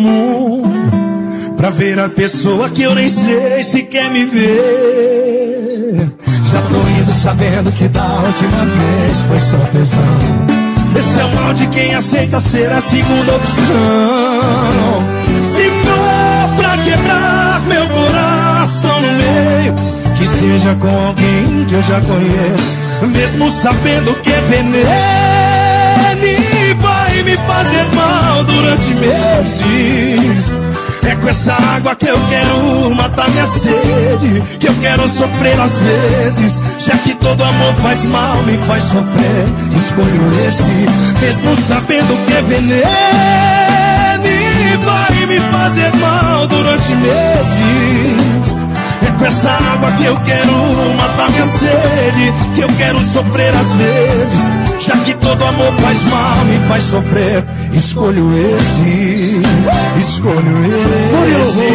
mundo pra ver a pessoa que eu nem sei se quer me ver. Já tô indo sabendo que da última vez foi só tesão. Esse é o mal de quem aceita ser a segunda opção. Se for pra quebrar meu coração no meio, que seja com alguém que eu já conheço, mesmo sabendo que é veneno e vai me fazer mal durante meses. É com essa água que eu quero matar minha sede, que eu quero sofrer às vezes. Já que todo amor faz mal, me faz sofrer, escolho esse, mesmo sabendo que é veneno e vai me fazer mal durante meses. É com essa água que eu quero matar minha sede, que eu quero sofrer às vezes. Já que todo amor faz mal, me faz sofrer, escolho esse, escolho esse.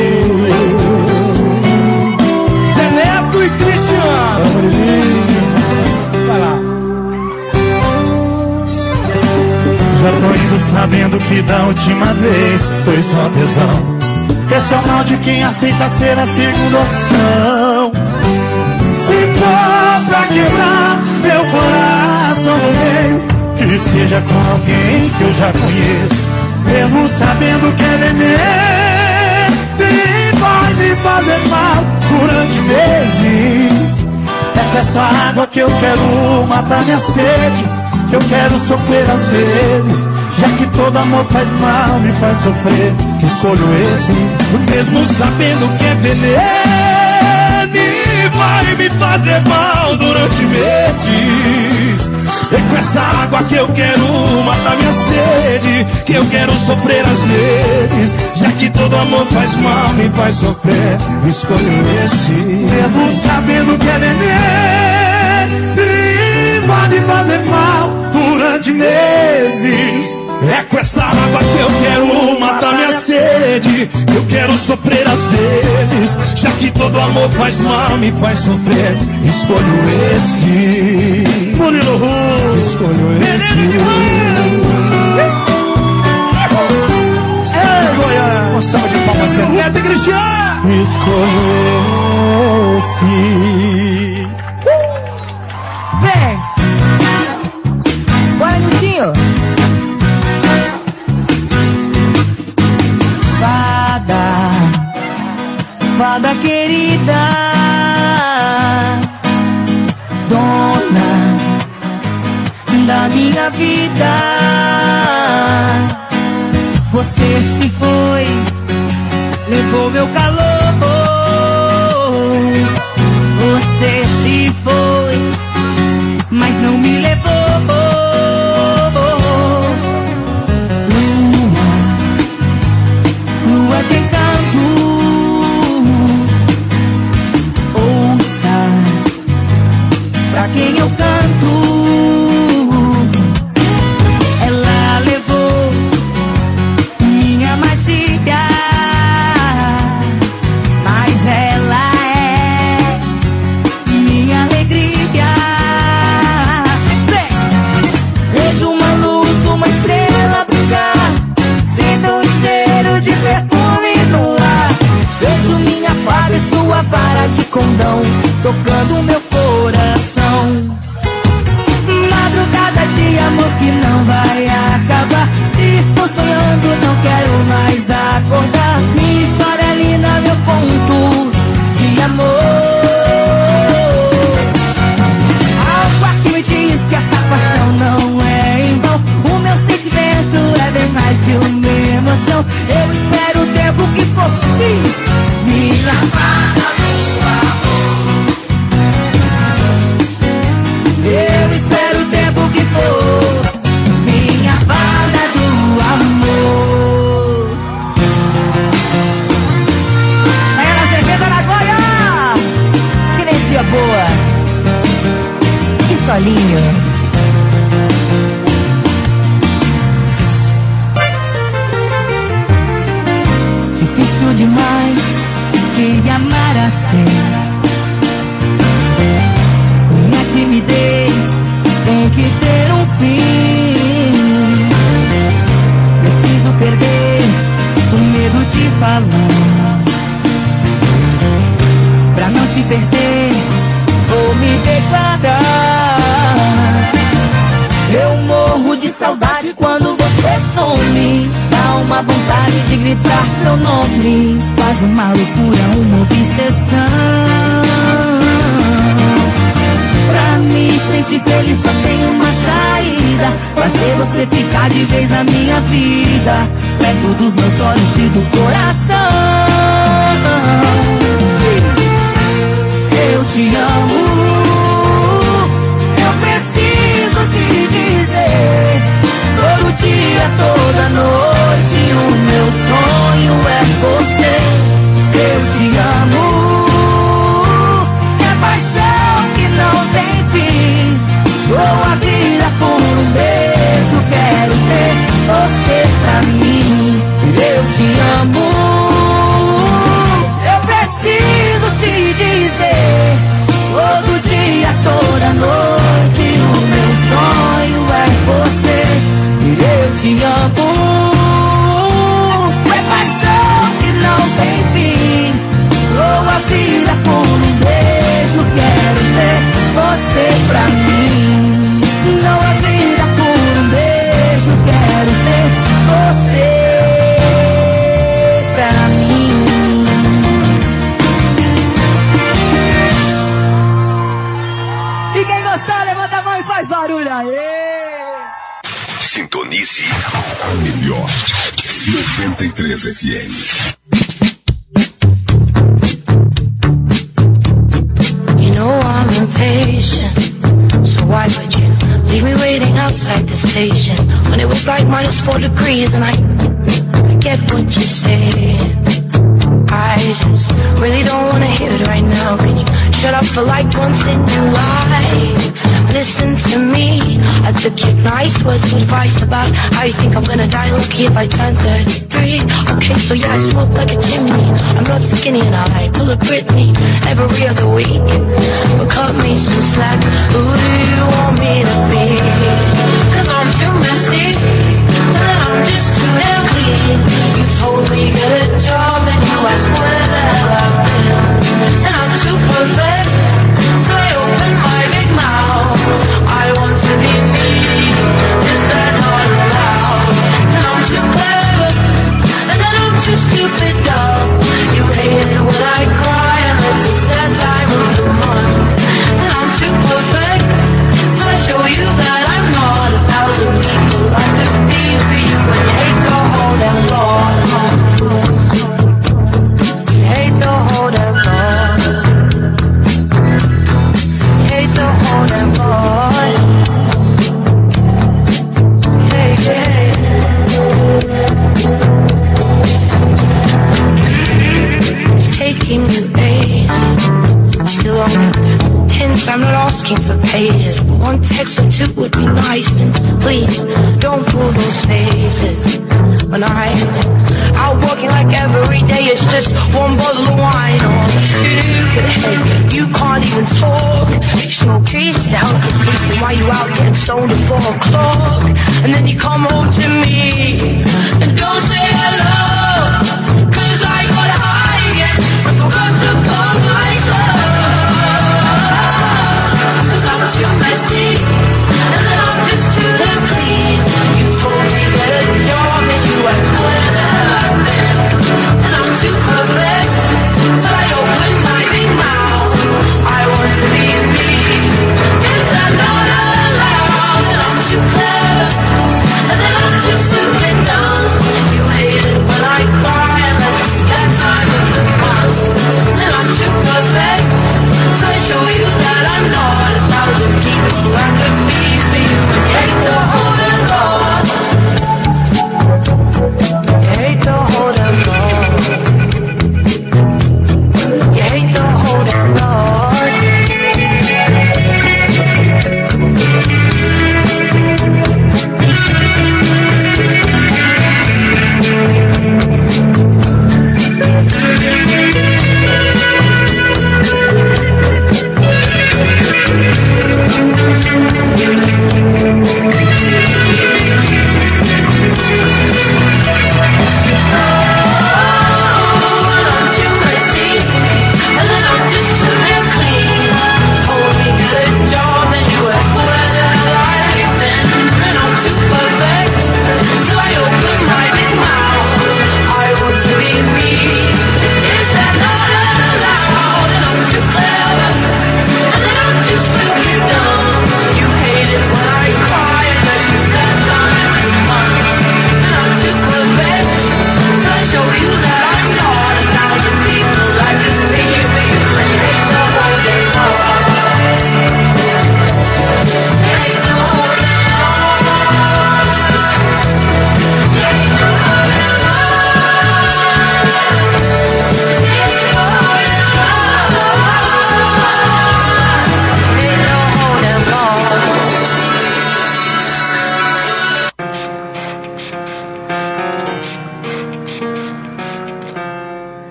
Zé Neto e Cristiano. Vai lá. Já tô indo sabendo que da última vez foi só tesão. Esse é o mal de quem aceita ser a segunda opção. Se for pra quebrar meu coração no meio, que seja com alguém que eu já conheço, mesmo sabendo que é veneno e vai me fazer mal durante meses. É com essa água que eu quero matar minha sede, que eu quero sofrer às vezes. Já que todo amor faz mal, me faz sofrer, escolho esse, mesmo sabendo que é veneno e vai me fazer mal durante meses. É com essa água que eu quero matar minha sede, que eu quero sofrer às vezes. Já que todo amor faz mal, me faz sofrer, escolho esse, mesmo sabendo que é veneno e vai me fazer mal durante meses. É com essa água que eu quero matar minha sede, que eu quero sofrer às vezes. Já que todo amor faz mal, me faz sofrer, escolho esse, escolho esse. É, Goiânia, uma salva de palmas, Zé Neto e Cristiano. Escolho esse. Vem! Bora, Nildinho! Fada querida, dona da minha vida, você se foi, levou meu calor. Você se foi, mas não me levou. Lua de encanto, pra quem eu canto. Ela levou minha magia, mas ela é minha alegria. Vejo uma luz, uma estrela brilhar, sinto um cheiro de perfume no ar. Vejo minha fada e sua vara de condão tocando meu coração. Madrugada de amor que não vai acabar. Se estou sonhando, não quero mais acordar. Minha história é linda, meu conto de amor. Algo aqui me diz que essa paixão não é em vão. O meu sentimento é bem mais que uma emoção. Eu espero o tempo que for, diz minha fada do amor. Eu espero o tempo que for, minha fada do amor. Aí na cerveja da Goiânia, que energia boa, que solinho. Difícil demais te amar assim. Minha timidez tem que ter um fim. Preciso perder o medo te falando. Pra não te perder, vou me declarar. Eu morro de saudade quando você some. Dá uma vontade de gritar seu nome. Faz uma loucura, uma obsessão. Pra mim, sentir feliz só tem uma saída. Fazer você ficar de vez na minha vida, perto dos meus olhos e do coração. Eu te amo, eu preciso te dizer. Todo dia, toda noite, o meu sonho é você. Eu te amo, é paixão que não tem fim. Dou a vida por um beijo, quero ter você pra mim. Eu te amo, eu preciso te dizer. Todo dia, toda noite, o meu sonho é você. Eu te amo, é paixão que não tem fim. Dou a vida por um beijo, quero ter você pra mim. Dou a vida por um beijo, quero ter você pra mim. E quem gostar, levanta a mão e faz barulho aí. Sintonize a melhor 93 FM. You know I'm impatient, so why would you leave me waiting outside the station when it was like -4 degrees and I get what you're saying. I just really don't wanna hear it right now. Can you shut up for like once in your life? Listen to me, I took your nice words of advice about how you think I'm gonna die lucky if I turn 33. Okay, so yeah, I smoke like a chimney. I'm not skinny and I pull a Britney every other week. But cut me some slack, who do you want me to be? Cause I'm too messy, and I'm just too damn clean. You told me get a job and you asked where the hell I've been. And I'm too perfect, so I open my big mouth. I want to be me, is that not allowed? And I'm too clever, and then I'm too stupid dumb. You hate it when I cry unless it's that time of the month. And I'm too perfect, so I show you that I'm not 1,000 people I could be for you. And you hate the whole damn lot. You hate the whole damn lot. You hate the whole damn lot. Hey, hey. It's taking you ages. Still don't get the hints. I'm not asking for pages, but one text or two would be nice. And please don't pull those faces when I'm out walking like every day. It's just one bottle of wine on stupid head. You can't even talk. You smoke trees to help you sleep, and while you out getting stoned at 4 o'clock, and then you come home to me and don't say hello. Cause I got high again and forgot to put my gloves. Cause I'm too messy, and then I'm just too damn clean. You told me get a job and you asked where the hell I've been. And I'm too perfect, so I open my big mouth. I want to be me, is that not allowed? And I'm too clever, and then I'm too stupid dumb. You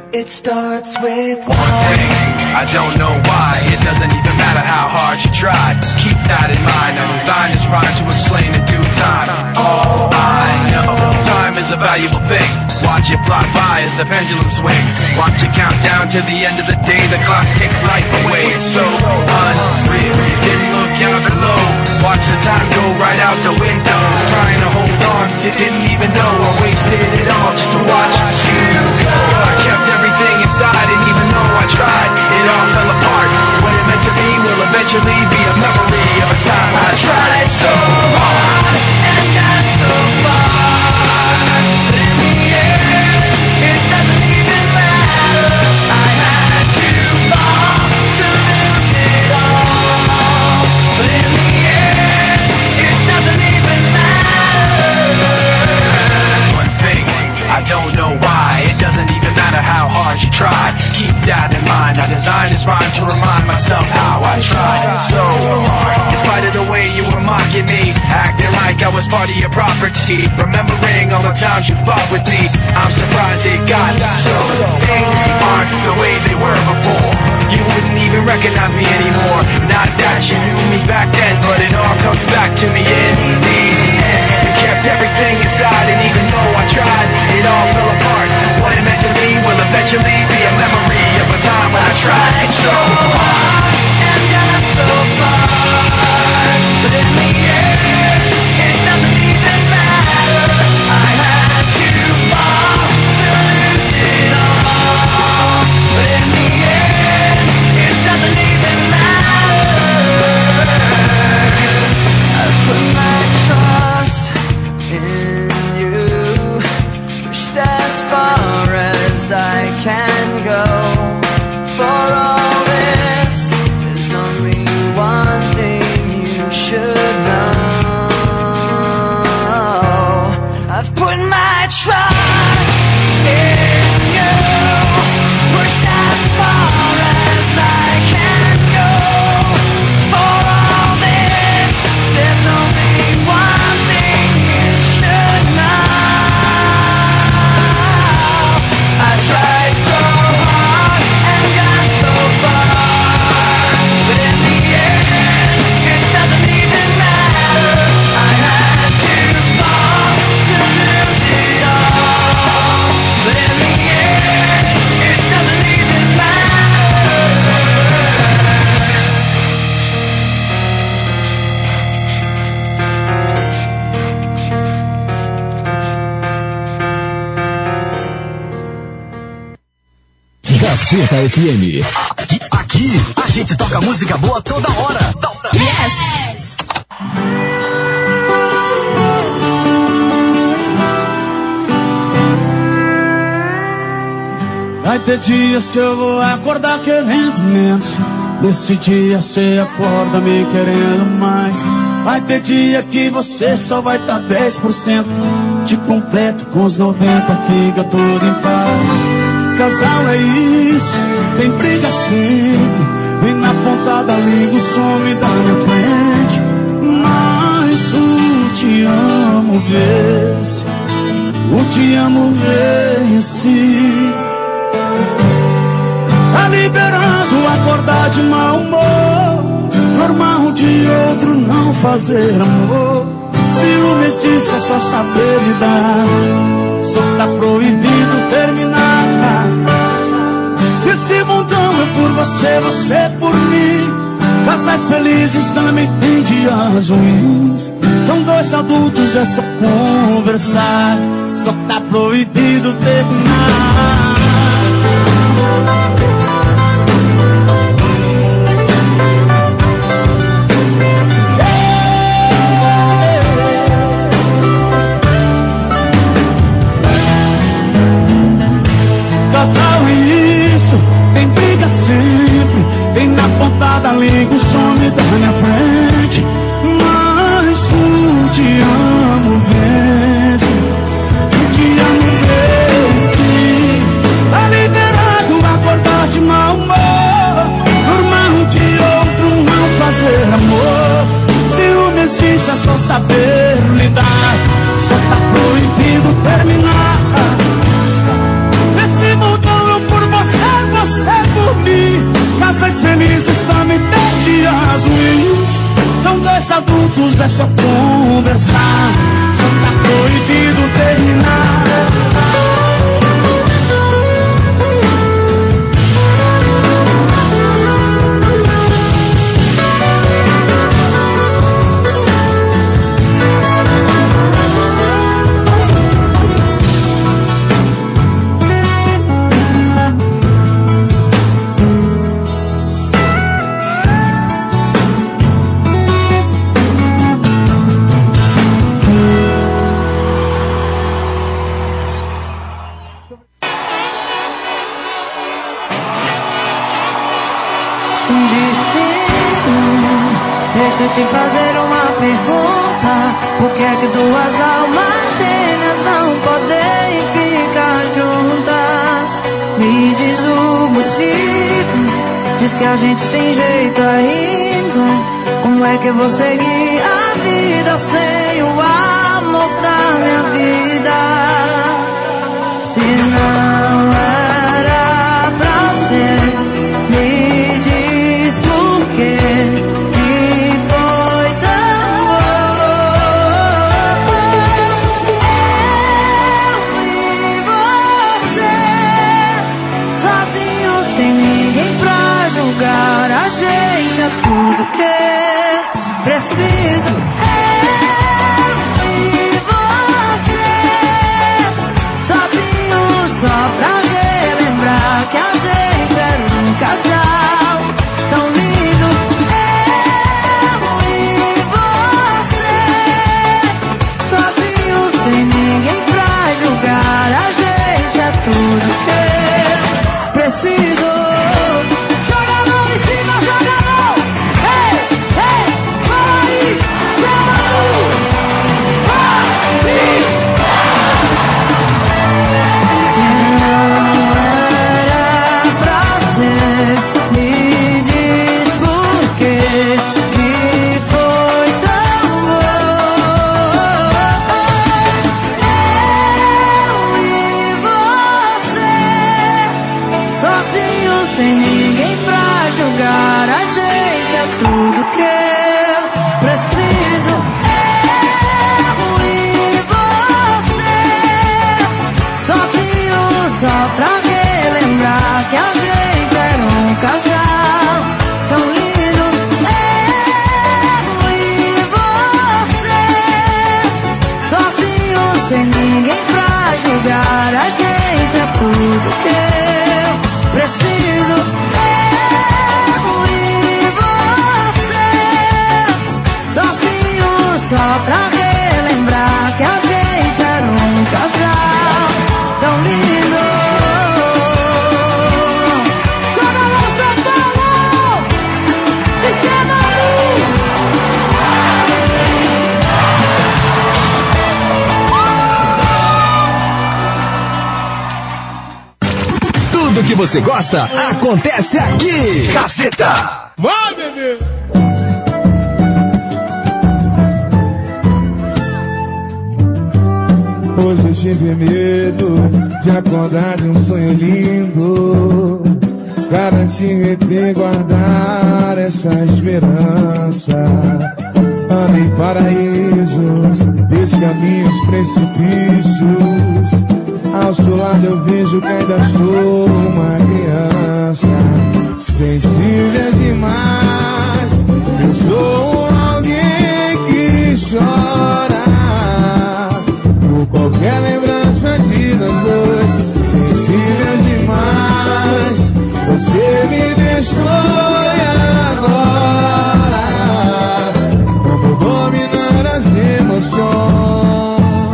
It starts with one thing, I don't know why. It doesn't even matter how hard you try. Keep that in mind, I designed this rhyme to explain in due time. All I know, time is a valuable thing. Watch it fly by as the pendulum swings. Watch it count down to the end of the day. The clock takes life away, it's so unreal. Didn't look out below, watch the time go right out the window. Trying to hold on, didn't even know I wasted it all just to watch you go. I kept everything inside, and even though I tried, it all fell apart. What it meant to be will eventually be a memory of a time I tried so hard and got so far, but in the end, it doesn't even matter. I had to fall to lose it all, but in the end, it doesn't even matter. One thing, I don't know why. It doesn't even matter how hard you try. Keep that in mind. I designed this rhyme to remind myself how I tried so hard. In spite of the way you were mocking me, acting like I was part of your property, remembering all the times you fought with me, I'm surprised it got so. Things aren't the way they were before. You wouldn't even recognize me anymore. Not that you knew me back then, but it all comes back to me in the end. You kept everything inside, and even though I tried, it all fell apart. What it meant to me will eventually be a memory of a time when I tried so hard and got so far, but in the end, it doesn't even matter. I had to fall to lose it all, but in the end, it doesn't even matter. I put my trust in you, pushed as far as I can go. For all this, there's only one thing you should know. I've put my trust in you, pushed as far as I can go. For all this, there's only one thing you should know. I tried so hard and got so far, but in the end, it doesn't even matter. I had to fall to lose it all, but in the end, it doesn't even matter. Gazeta FM. Aqui a gente toca música boa toda hora. Yes! Vai ter dias que eu vou acordar querendo menos. Nesse dia cê acorda me querendo mais. Vai ter dia que você só vai tá 10%. Te completo com os 90, fica tudo em paz. Casal é isso, tem briga sempre. Vem na ponta da língua, some da minha frente. Mas o te amo vence, o te amo vence. Tá liberando acordar de mau humor, normal de outro não fazer amor. Ciúme existe, é só saber lidar. Só tá proibido terminar. Esse mundão é por você, você por mim. Casais felizes também tem dias ruins. São dois adultos, é só conversar. Só tá proibido terminar. Casal é isso, tem briga sempre. Vem na ponta da língua, some da minha frente. Mas o te amo vence, o te amo vence. Tá liberado acordar de mau humor, normal de outro não fazer amor. Ciúme existe, é só saber lidar. Só tá proibido terminar. Esse mundão por juntos é só conversar, só tá proibido terminar. Deixa eu te fazer uma pergunta. Por que é que duas almas gêmeas não podem ficar juntas? Me diz o motivo. Diz que a gente tem jeito ainda. Como é que eu vou seguir a vida sem o amor da minha vida? Se não era pra ser, me diz por quê. A gente é tudo que preciso. Eu e você, sozinho só pra relembrar que a gente era um casal tão lindo. Eu e você, sozinho sem ninguém pra julgar. A gente é tudo que preciso. Tudo que eu preciso. Eu e você, sozinho só pra relembrar que a gente era um casal tão lindo. Joga lá, São Paulo! E Tudo que você gosta acontece aqui. Gazeta. Vai, bebê! Hoje eu tive medo de acordar de um sonho lindo. Garantir e guardar essa esperança. Andei em paraísos, descaminhos, precipícios. Ao seu lado eu vejo que ainda sou uma criança. Sensível demais, eu sou alguém que chora por qualquer lembrança de nós dois. Sensível demais, você me deixou e agora não vou dominar as emoções.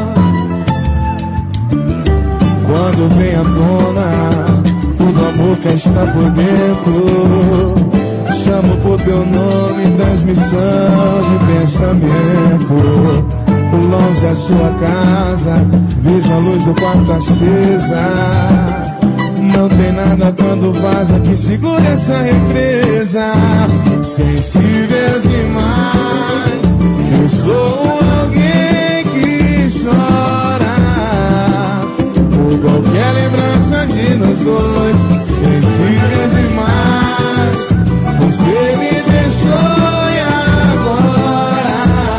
Quando vem à tona tudo amor que está por dentro, chamo por teu nome, transmissão de pensamento. Longe da sua casa, vejo a luz do quarto acesa. Não tem nada quando vaza que segura essa represa. Sensível demais, eu sou alguém que chora por qualquer lembrança de nós dois. Sensível demais, você me deixou e agora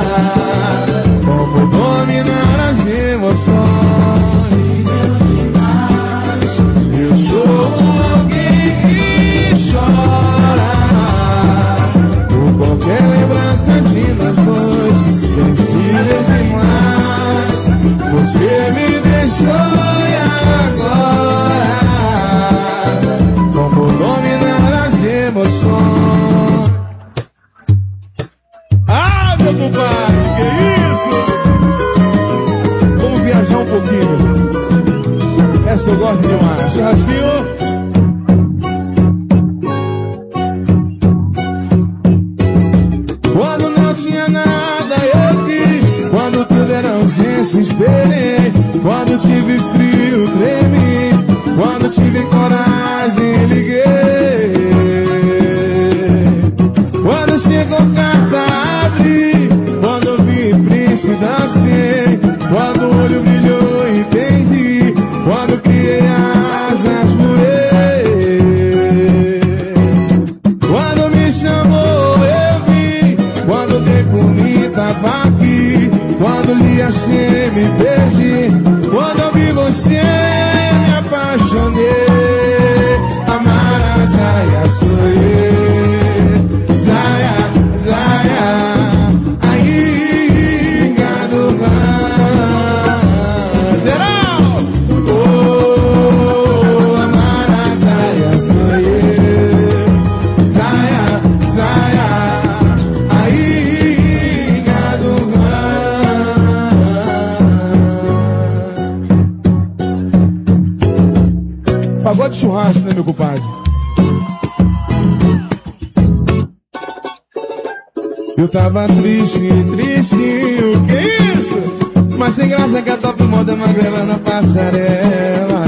demais. Churrasquinho. Quando não tinha nada eu quis, quando tudo era ausência esperei, quando tive frio tremi, quando tive coragem liguei, quando chegou carta abri, quando vi príncipe dancei, quando o olho brilhou entendi, quando criei asas voei, quando me chamou eu vi, quando dei por mim tava aqui, quando lhe achei me perdi, quando eu vi você me apaixonei, amar a Zaya sou eu, Zaya, Zaya, aí gado vai, geral, oh, amar a Zaya sou eu, Zaya, Zaya, aí gado vai. Pagode de churrasco, né, meu compadre? Eu tava triste, o que isso? Mas sem graça que a top moda magrela na passarela.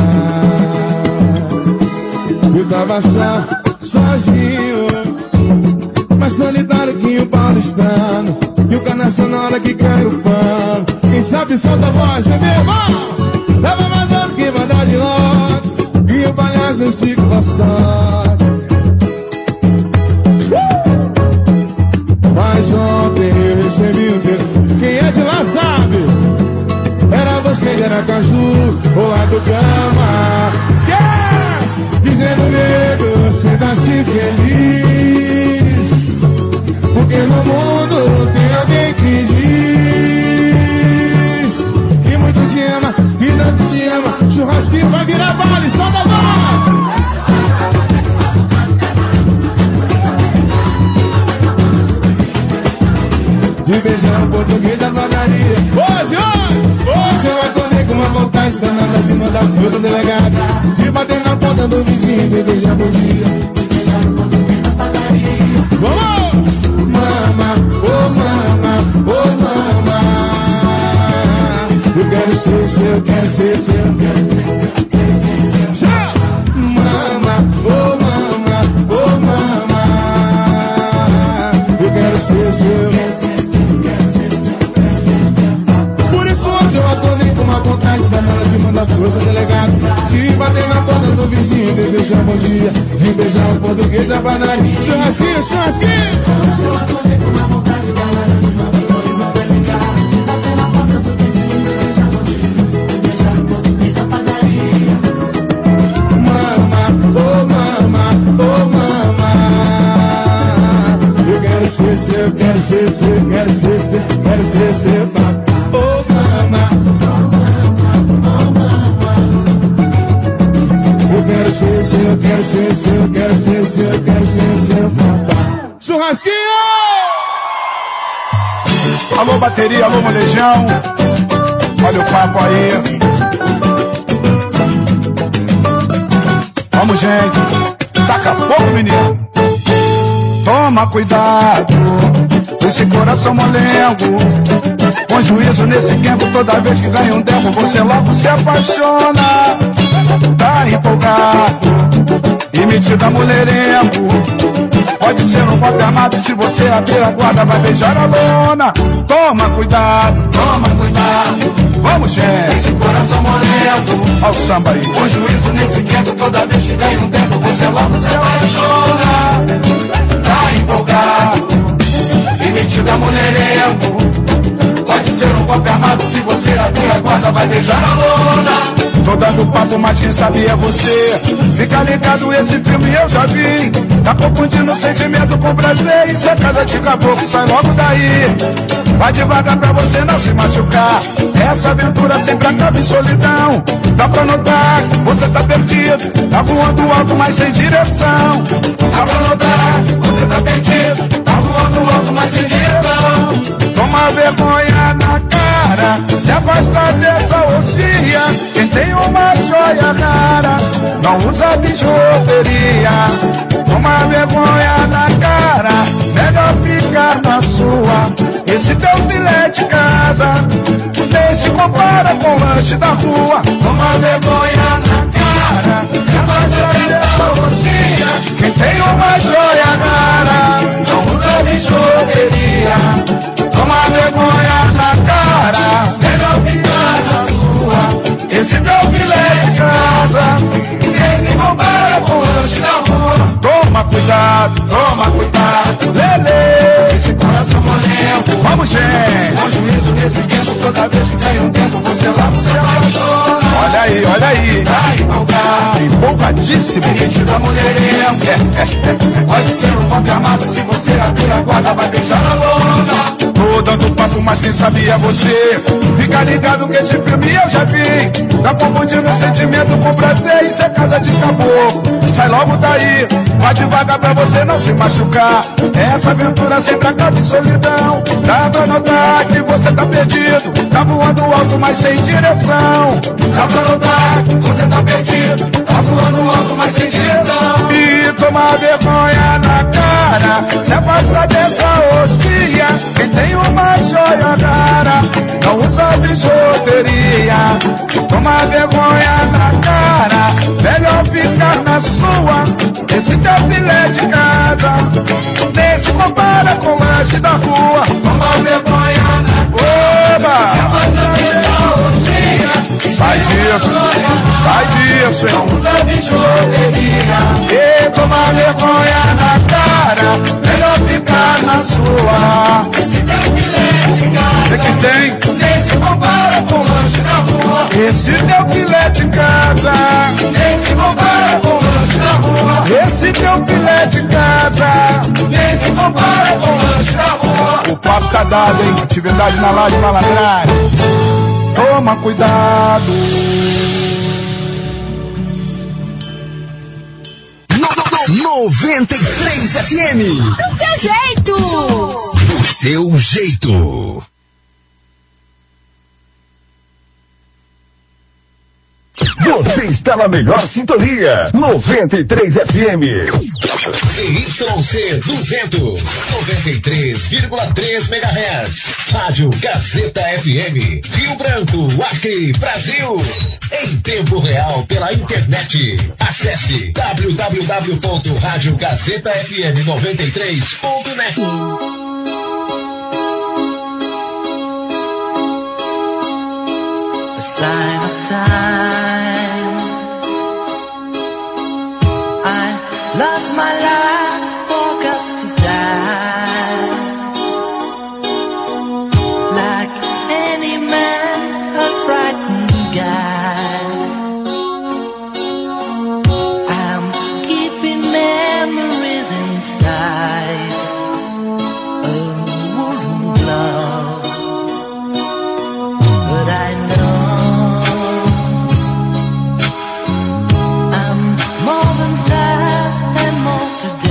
Eu tava sozinho, mas solitário que o paulistano, e o canação na hora que cai o pano. Quem sabe solta a voz, bebê, vamos! Tava mandando que mandar de logo, e o palhaço não fica gostando. Mas ontem eu recebi um dedo. Quem é de lá sabe? Era você de Aracaju ou a do Gama. Esquece! Dizendo nego, você tá-se feliz, porque no mundo tem alguém que diz que muito te ama, que tanto te ama. Churrasquinho vai virar vale, solta a voz! De beijar o português da padaria. Hoje eu acordei com uma vontade danada de mandar fruta delegada, de bater na porta do vizinho e desejar bom dia. De beijar o português da padaria. Vamos! Mama, oh mama, oh mama. Eu quero ser seu, eu quero ser seu, eu quero ser seu, eu quero ser seu. Mama, oh mama, oh mama. Eu quero ser seu, eu quero ser. Eu acordei com uma vontade danada de mandar fruta delegado, de bater na porta do vizinho, desejar bom dia, de beijar o português da padaria. Churrasquinho, churrasquinho. Eu acordei com uma vontade danada de mandar fruta delegado, de bater na porta do vizinho, desejar bom dia, de beijar o português da padaria. Mama, oh mama, oh mama. Eu quero ser seu, eu quero ser seu, eu quero ser seu, eu quero ser seu. Eu quero ser seu, eu quero ser seu, eu quero ser seu papai. Churrasquinho! Alô bateria, alô molejão. Olha o papo aí. Vamos, gente. Taca fogo, menino. Toma cuidado com esse coração molengo, com juízo nesse tempo. Toda vez que ganha um tempo, você logo se apaixona. Tá empolgado e metida mulherengo. Pode ser um golpe armado, se você abrir a guarda vai beijar a lona. Toma cuidado, vamos, gente. Esse coração molengo, ao samba aí. Com juízo nesse tempo, toda vez que ganha um tempo, você logo se apaixona. Tá empolgado e metida mulherengo. Pode ser um golpe armado, se você abrir a guarda vai beijar a lona. Tô dando papo, mas quem sabe é você. Fica ligado, esse filme eu já vi. Tá confundindo sentimento com prazer. Isso é casa de caboclo, sai logo daí. Vai devagar pra você não se machucar. Essa aventura sempre acaba em solidão. Dá pra notar, você tá perdido. Tá voando alto, mas sem direção. Dá pra notar, você tá perdido. Tá voando alto, mas sem direção. Toma vergonha na cara, se afasta dessa orgia. tem uma joia rara não usa bijuteria. Toma vergonha na cara, melhor ficar na sua. Esse teu filé de casa nem se compara com o lanche da rua. Toma vergonha na cara, se afasta dessa roxinha. Quem tem uma joia rara não usa bijuteria. Toma vergonha na cara, melhor ficar na sua. Esse teu filé de casa nem se compara com o lanche da rua. Toma cuidado, lele, esse coração molento. Vamos, gente. Com juízo nesse tempo, toda vez que cai um tempo, você apaixona. Olha aí, tá empolgadíssimo. Gente da mulherão, pode ser um homem amado, se você abrir a guarda, vai beijar na lona. Tô dando papo, mas quem sabia você. Fica ligado que esse filme eu já vi. Tá confundindo sentimento com prazer, isso é casa de caboclo. Sai logo daí, vai devagar pra você não se machucar. Essa aventura sempre acaba em solidão. Dá pra notar que você tá perdido. Tá voando alto, mas sem direção. Dá pra notar que você tá perdido. Tá voando alto, mas sem direção. E toma vergonha na cara, se afasta dessa ossia. Quem tem uma joia rara não usa bijuteria. Toma vergonha na cara, melhor ficar na sua. Esse teu filé de casa nem se compara com o lanche da rua. Toma vergonha na cara, se afasta dessa ossia. Sai disso, hein? Não usa bijuteria. E toma vergonha na cara, melhor ficar na sua. Esse teu filé de casa que tem nem se compara com o lanche da rua. Esse teu filé de casa nem se compara com o lanche da rua. Esse teu filé de casa nem se compara com o lanche da rua. O papo tá dado, hein? Atividade na laje malandragem. Toma cuidado. 93 FM. Do seu jeito. Do seu jeito. Você está na melhor sintonia. 93 FM. ZYC 200. 93,3 MHz. Rádio Gazeta FM. Rio Branco, Acre, Brasil. Em tempo real pela internet. Acesse www.radiogazetafm93.net. The sign of time. I lost my life, woke up to die. Like any man, a frightened guy. I'm keeping memories inside a wooden glove. But I know I'm more than sad and more to do.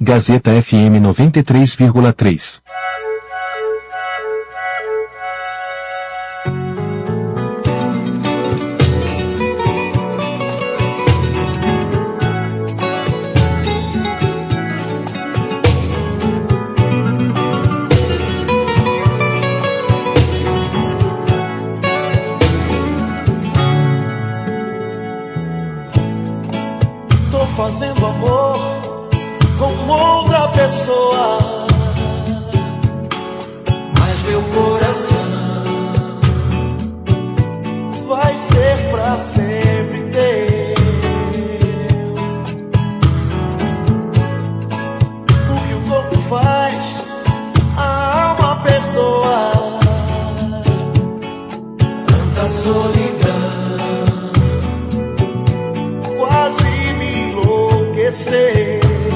Gazeta FM 93,3. Fazendo amor com outra pessoa, mas meu coração vai ser pra sempre teu. O que o corpo faz, a alma perdoa. Tanta solidão quase me enlouquecer.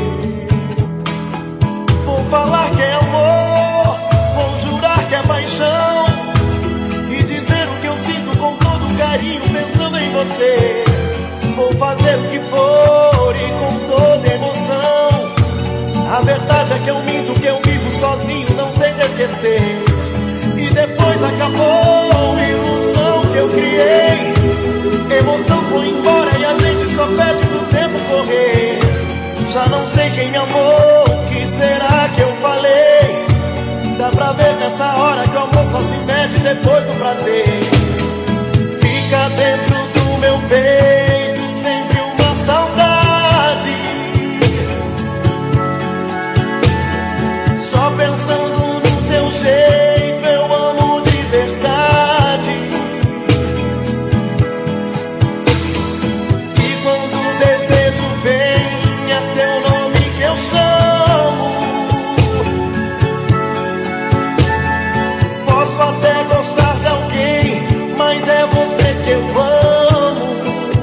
Vou falar que é amor, vou jurar que é paixão, e dizer o que eu sinto com todo carinho pensando em você. Vou fazer o que for e com toda emoção. A verdade é que eu minto, que eu vivo sozinho, não sei te esquecer. E depois acabou a ilusão que eu criei. Emoção foi embora e a gente só pede pro tempo correr. Já não sei quem me amou, o que será que eu falei? Dá pra ver nessa hora que o amor só se mede depois do prazer. Fica dentro do meu peito sempre uma saudade, só pensando no teu jeito eu amo de verdade. E quando o desejo vem é teu nome que eu chamo. Posso até gostar de alguém, mas é você que eu amo.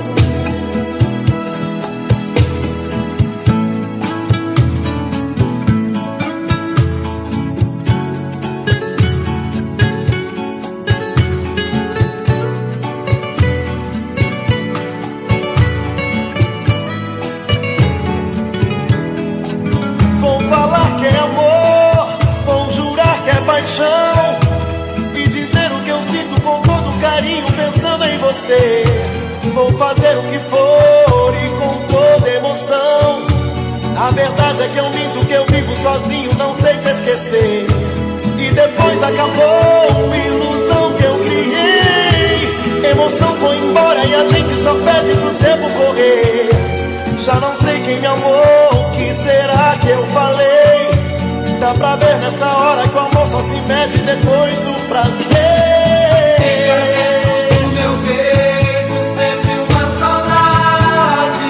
Vou falar que é amor, vou jurar que é paixão, e dizer o que eu sinto com todo carinho pensando em você. Vou fazer o que for e com toda emoção. A verdade é que eu minto, que eu vivo sozinho, não sei te esquecer. E depois acabou a ilusão que eu criei. Emoção foi embora e a gente só pede pro tempo correr. Já não sei quem me amou, o que será que eu falei? Dá pra ver nessa hora que o amor só se mede depois do prazer. Fica dentro do meu peito sempre uma saudade,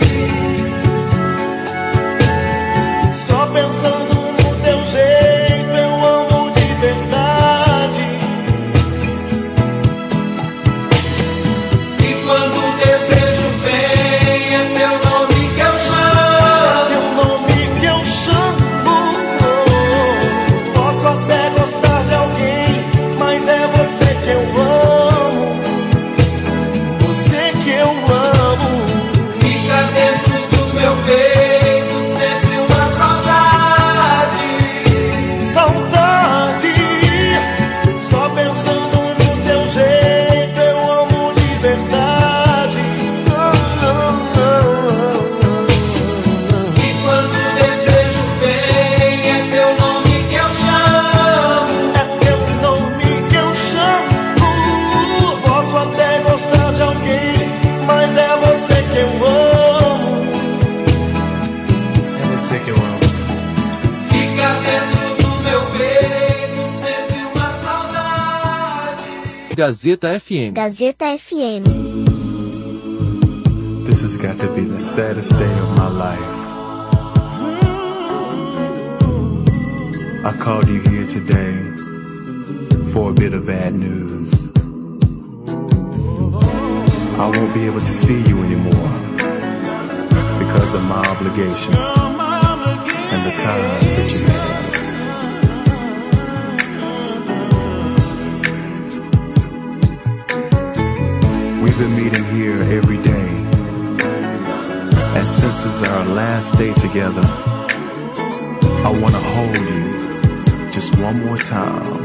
só pensando no teu jeito eu amo de verdade. E quando o desejo vem é teu nome que eu chamo. Teu nome que eu chamo. Posso até gostar de alguém, mas é você que eu amo. Você que eu amo. Fica dentro do meu peito sempre uma saudade. Saudade, só pensando no teu jeito eu amo de verdade. E quando o desejo vem é teu nome que eu chamo. É teu nome que eu chamo. Posso até gostar de alguém, mas é você que eu amo. É você que eu amo. Fica dentro do meu peito sempre uma saudade. Gazeta FM. Gazeta FM. This has got to be the saddest day of my life. I called you here today for a bit of bad news. I won't be able to see you anymore because of my obligations and the ties that you have. We've been meeting here every day, and since this is our last day together, I wanna hold you just one more time.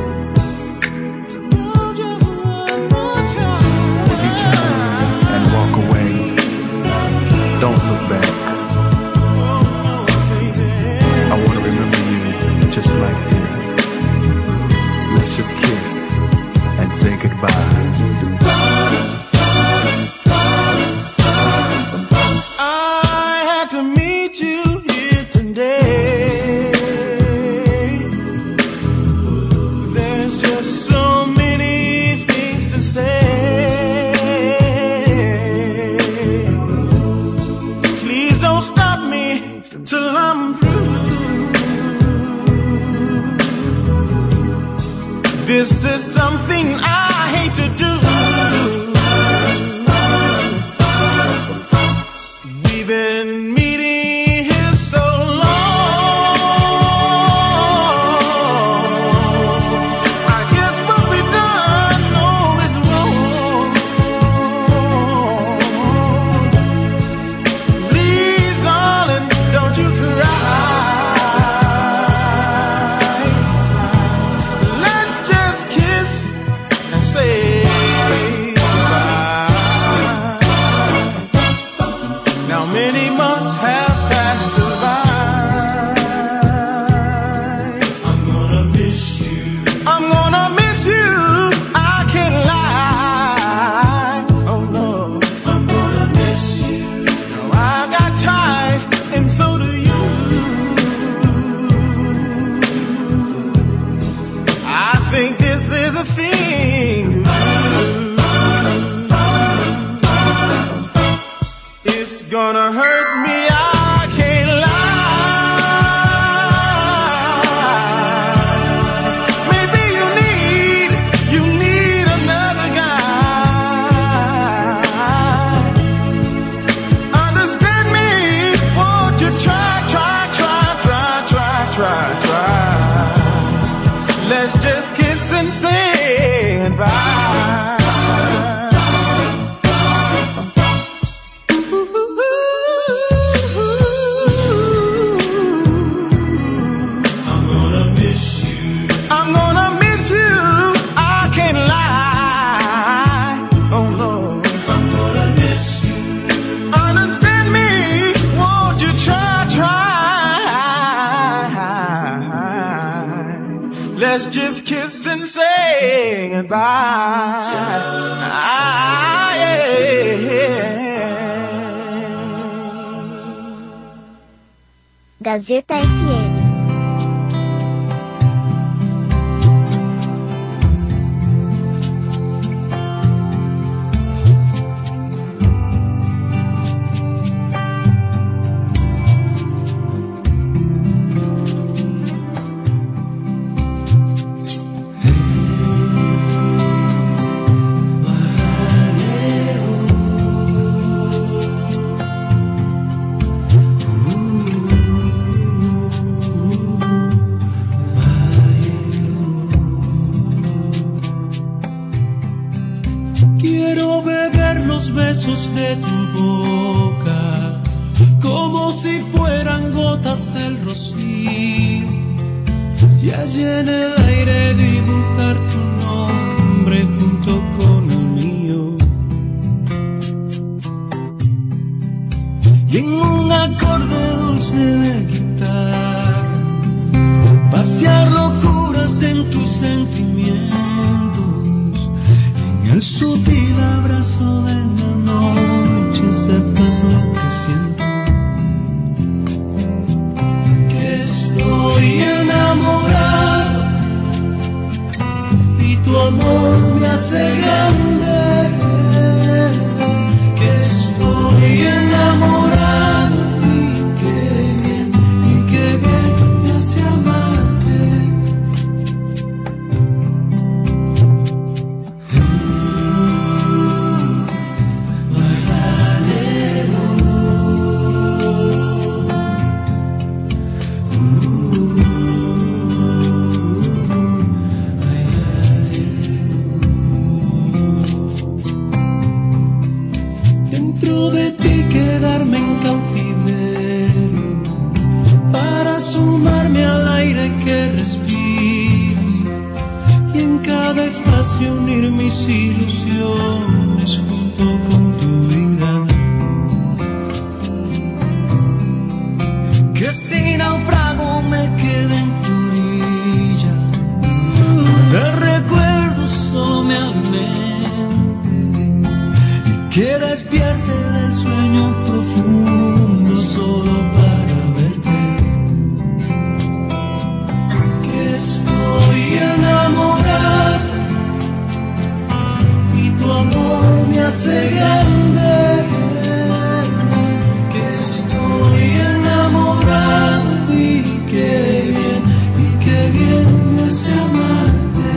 If you turn and walk away, don't look back. I wanna remember you just like this. Let's just kiss and say goodbye. I had to meet you here today. There's just so many things to say. Please don't stop me till I'm through. This is something I hate to do. We've been meeting here so long. I guess what we done is wrong. Please, darling, don't you cry. Let's just kiss and say goodbye. Now many months have passed by. I'm gonna miss you. I'm gonna miss you. I can't lie. Oh no, I'm gonna miss you. Now I've got ties, and so do you. I think this is a thing. It's gonna hurt me, I can't lie. Maybe you need another guy. Understand me, won't you try. Let's just kiss and say goodbye. I'm gonna miss you. I'm gonna miss you. I can't lie. Oh no, I'm gonna miss you. Understand me, won't you try. Let's just kiss and say goodbye. Gazeta FM. Quiero beber los besos de tu boca, como si fueran gotas del rocío, y allí en el aire dibujar tu nombre junto con el mío. Y en un acorde dulce de guitarra, pasear locuras en tus sentimientos, en el sutil abrazo de la noche, sepas lo que siento. Que estoy enamorado y tu amor me hace grande. Que estoy enamorado y qué bien me hace amarte. dormir mis ilusiones junto con tu vida. Que si naufrago me quede en tu orilla, el recuerdo solo me alimente y que despierte del sueño profundo solo para verte. Que estoy enamorado y tu amor me hace grande. Que estoy enamorado y qué bien me hace amarte.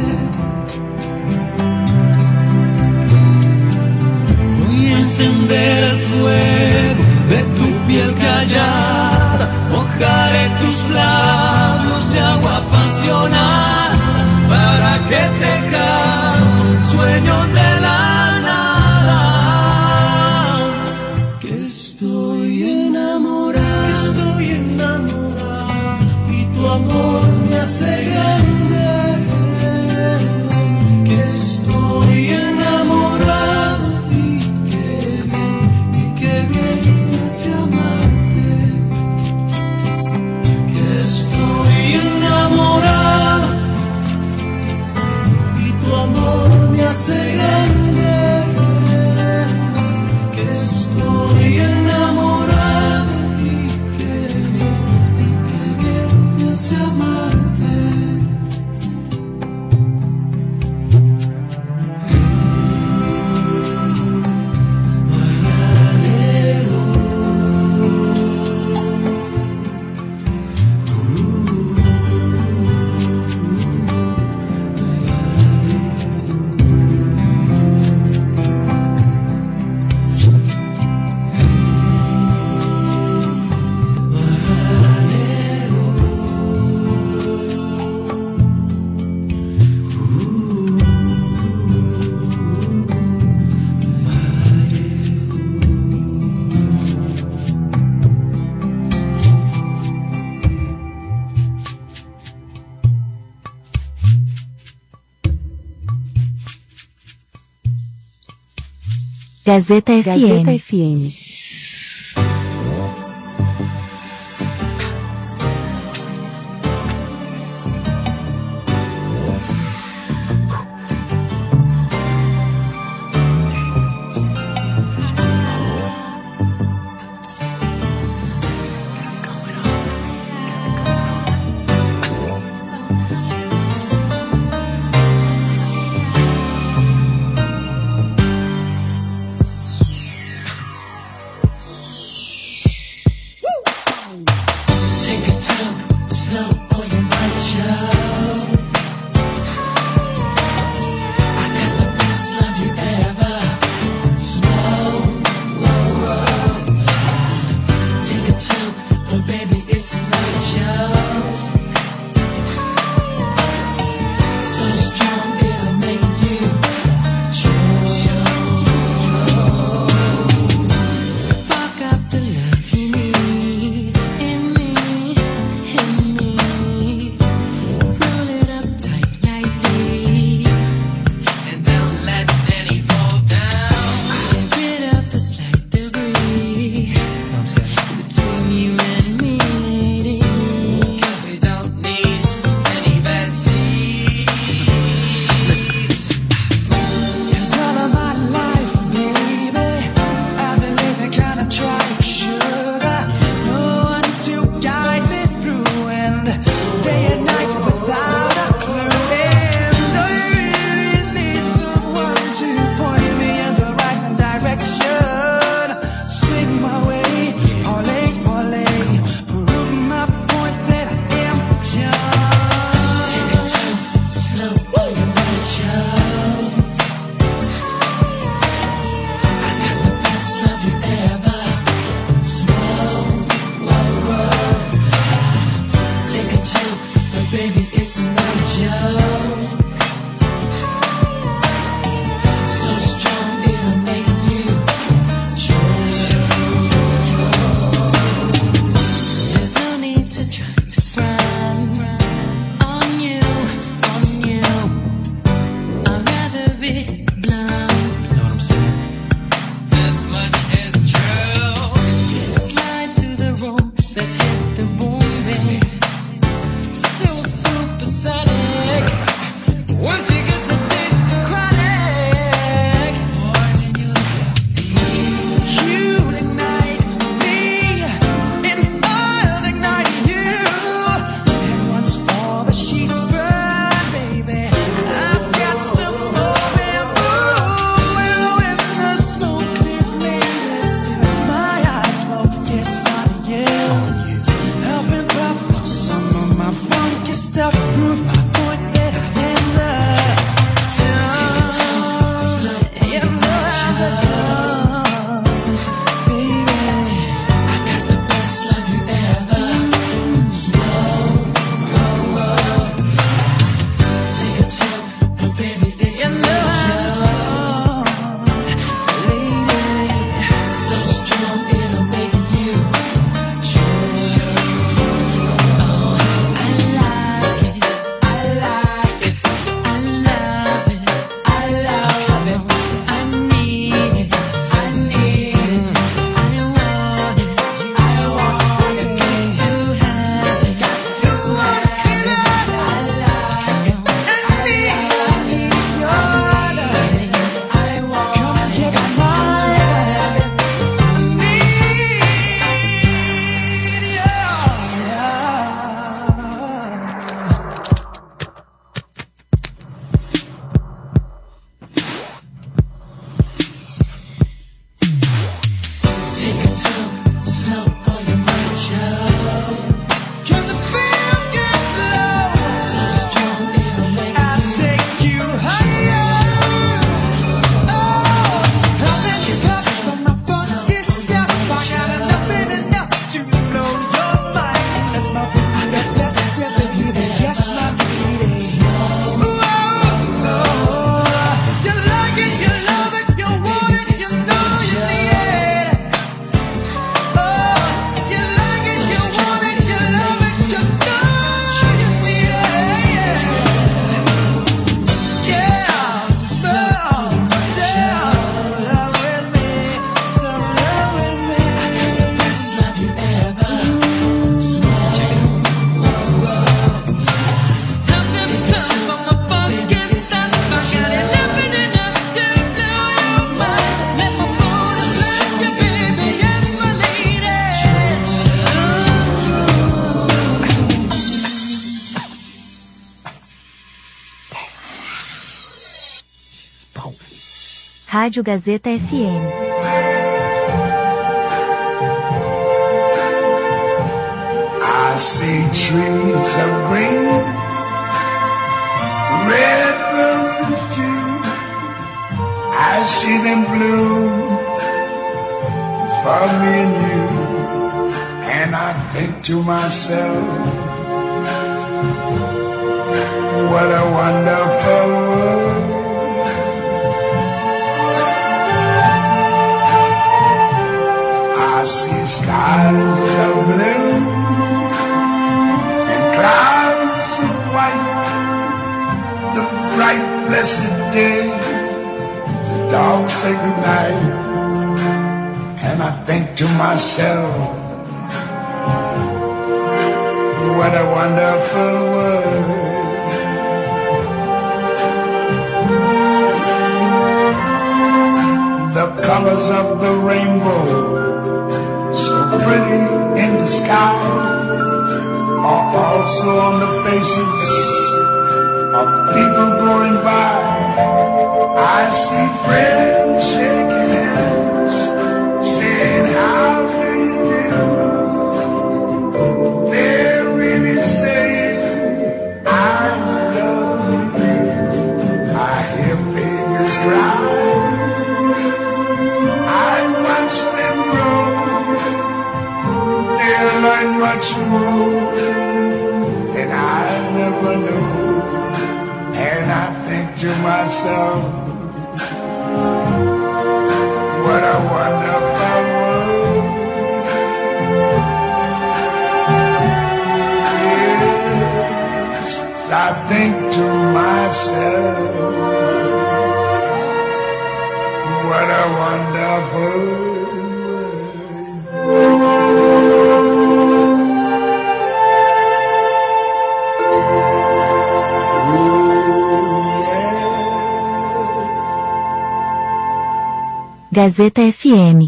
Voy a encender el fuego de tu piel callada, mojaré tus labios de agua apasionada para que tejamos sueños de la nada. Que estoy enamorado y tu amor me hace grande. Que estoy enamorado y qué bien me hace amarte. Que estoy enamorado y tu amor me hace grande. Que estoy enamorado y qué bien me hace amarte. Gazeta FM. Rádio Gazeta FM. I see trees of green, red roses too. I see them bloom for me and you. And I think to myself, what a wonderful world. I see skies of blue and clouds of white, the bright blessed day, the dogs say goodnight, and I think to myself, what a wonderful world. The colors of the rainbow, so pretty in the sky, are also on the faces of people going by. I see friends shaking hands, saying how do you do. They're really saying I love you. I hear babies cry, I watch them grow. They learn much more than I never knew. And I think to myself, what a wonderful world. Yes, I think to myself, what a wonderful world. Gazeta FM.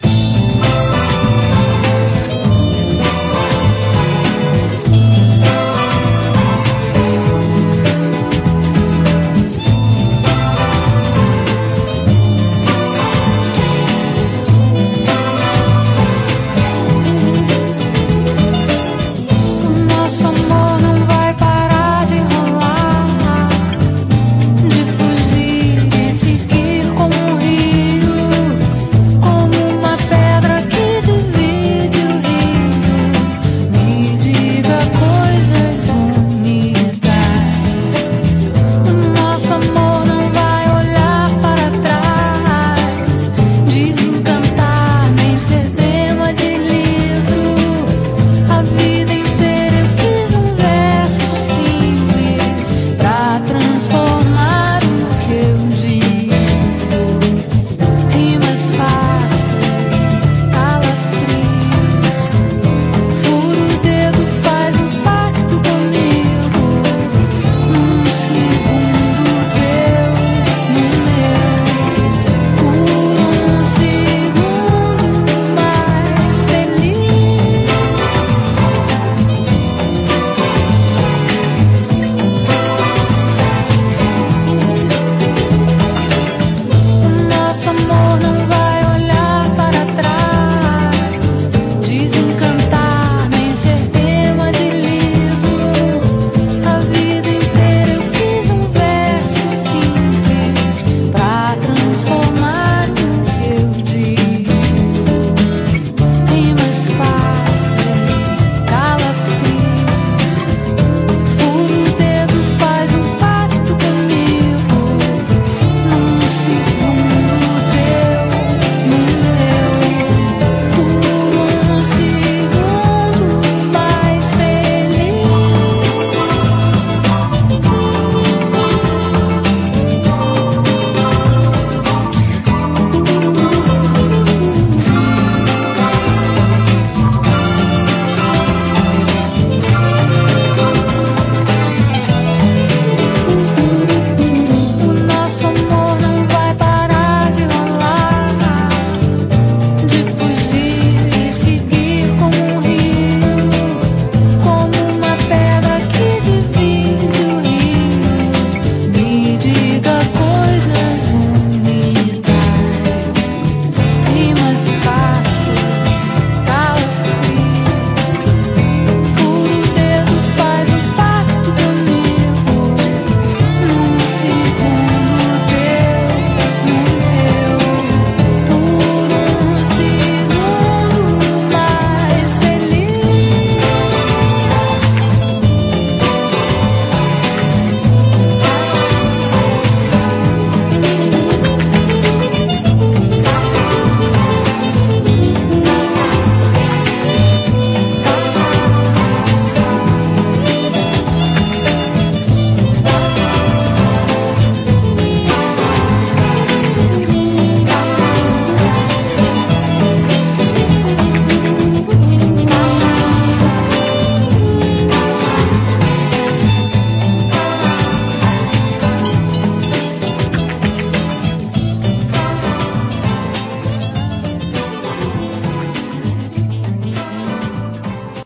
Nosso amor não vai parar de rolar, de fugir e seguir como um rio, como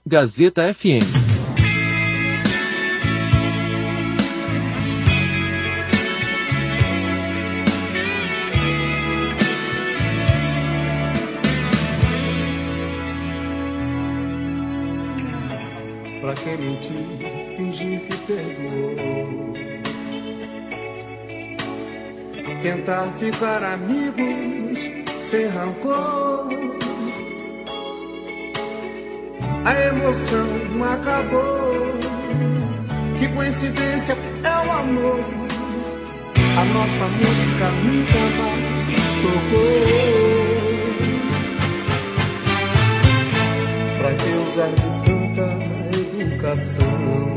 Gazeta FM. Pra que mentir, fingir que perdoou? Tentar ficar amigos sem rancor. A emoção acabou. Que coincidência é o amor. A nossa música nunca mais tocou. Pra que usar de tanta educação?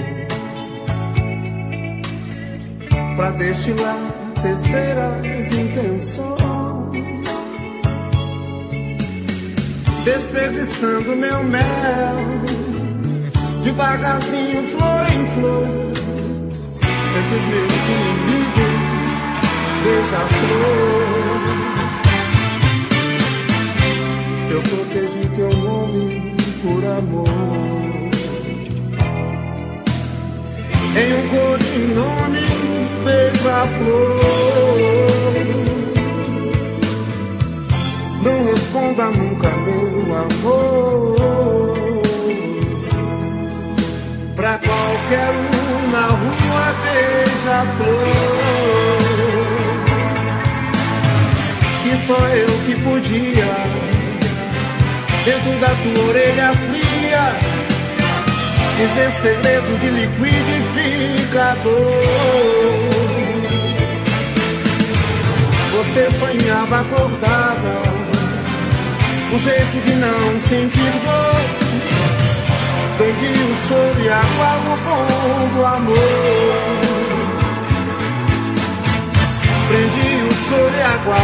Pra destilar terceiras intenções, desperdiçando meu mel, devagarzinho, flor em flor, entre os meus inimigos, beija-flor. Eu protegi teu nome por amor, em um codinome, beija-flor. Não responda nunca, meu amor. Pra qualquer um na rua, beija-flor. Que só eu que podia, dentro da tua orelha fria, dizer segredo de liquidificador. Você sonhava acordada, um jeito de não sentir dor. Perdi o choro e água no pão do amor. Prendi o choro e água